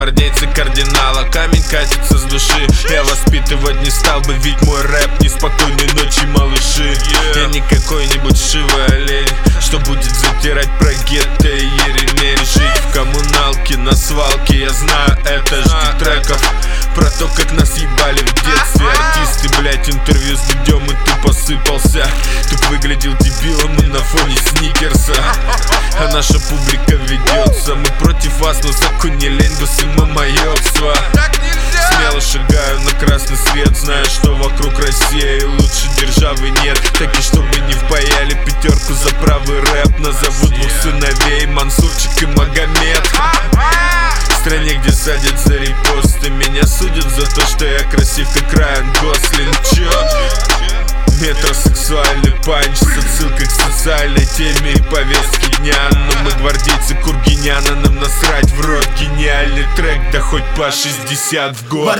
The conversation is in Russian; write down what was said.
Гвардейцы кардинала, камень катится с души. Я воспитывать не стал бы, ведь мой рэп неспокойной ночи, малыши. Я не какой-нибудь шивый олень, что будет затирать про гетто и Еремей. Жить в коммуналке, на свалке, я знаю это. Жди треков про то, как нас ебали в детстве артисты, блять, интервью с Дудем, и ты посыпался. Ты выглядел дебилом и на фоне сникерса. А наша публика ведется. Мы против вас, но закон не лень, мамоёбство. Смело шагаю на красный свет, зная, что вокруг Россия и лучше державы нет. Так и чтобы не впаяли пятерку за правый рэп. Назову двух сыновей, Мансурчик и Магомед. В стране, где садят за репосты, меня судят за то, что я красив, как Райан Гослинг. Чё? Метросексуальный панч с отсылкой к социальной теме и повестке дня. Но мы гвардейцы Кургиняна, нам насрать в рот. Гениальный трек, да хоть по 60 в год.